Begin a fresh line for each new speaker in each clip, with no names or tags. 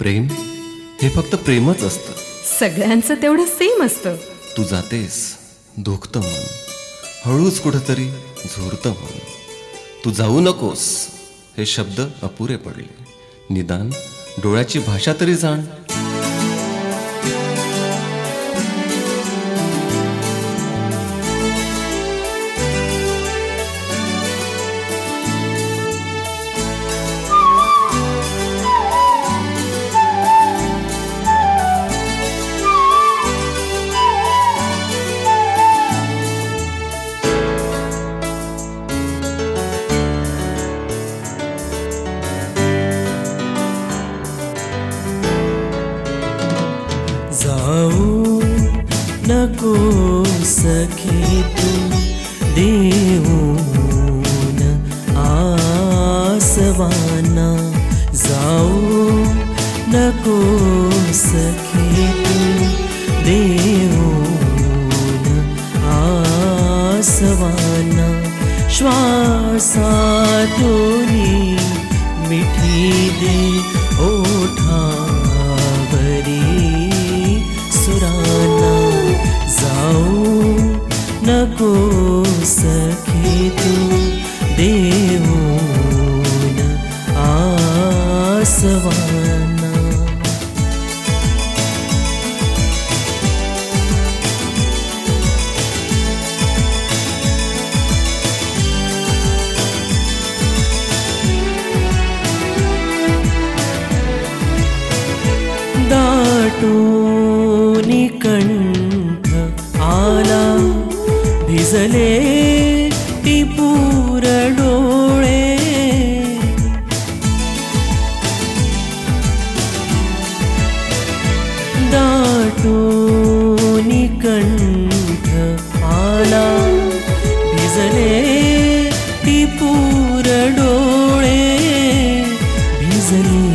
प्रेम हे फक्त प्रेमच असतं.
सगळ्यांचं तेवढं सेम असतं.
तू जातेस दुखतं मन, हळूच कुठंतरी झुरतं मन. तू जाऊ नकोस हे शब्द अपुरे पडले, निदान डोळ्याची भाषा तरी जाण.
जाऊ नको सखे तू देऊन आसवाना. जाऊ नको सखे तू देऊन आसवाना. श्वासातूनी मिठी दे ओठावरी सुराना. जाऊ नको सखे तू देऊन आसवाना. दाटूनी कंठ आला भिजले टिपूर डोळे. दाटूनी कंठ आला भिजले टिपूर डोळे. भिजले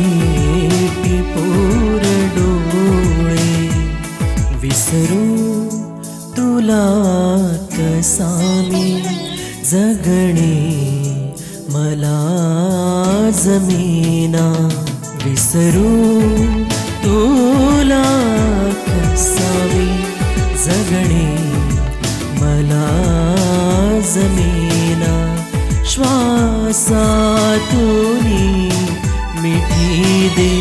टिपूर डोळे. विसरू तुला कसा मी जगणे मला जमेना. विसरू तुला कसा मी जगणे मला जमेना. श्वासातूनी मिठी दे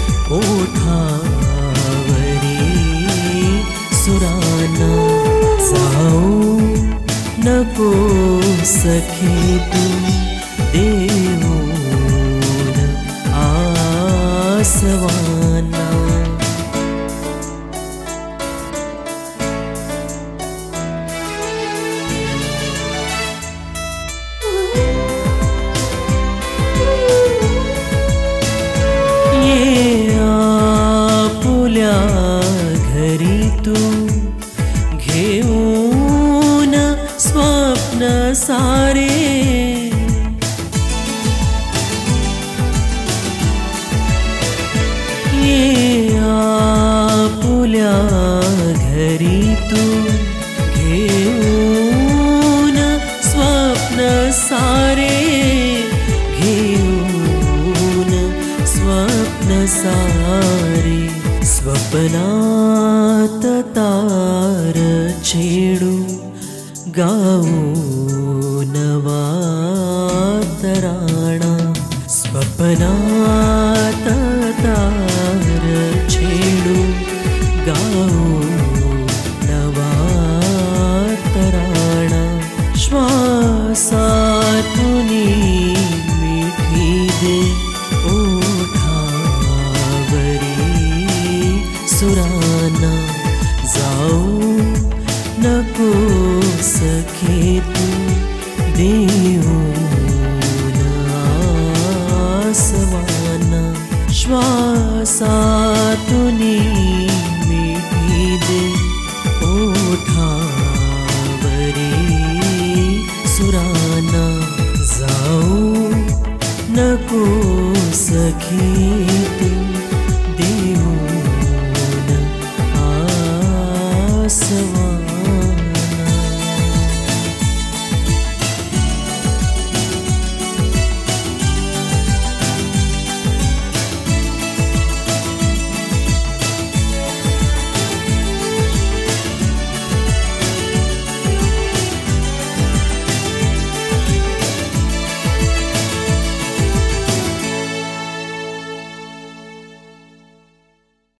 ओठावरी सुराना. जाऊ नको सखे तू देऊन आसवाना. आपुल्या घरी तू घेऊन स्वप्न सारे. ये आपुल्या घरी तू घेऊन स्वप्न सारे. घेऊन स्वप्न सारे. स्वप्नात तार छेडू गाऊ नवा तराणा. स्वप्नात तार छेडू गाऊ नवा तराणा. श्वासातूनी मिठी दे ओठावरी सुराना. जाऊ नको सखे तू देऊन आसवाना. श्वासातूनी मिठी दे ओठावरी सुराना. जाऊ नको सखे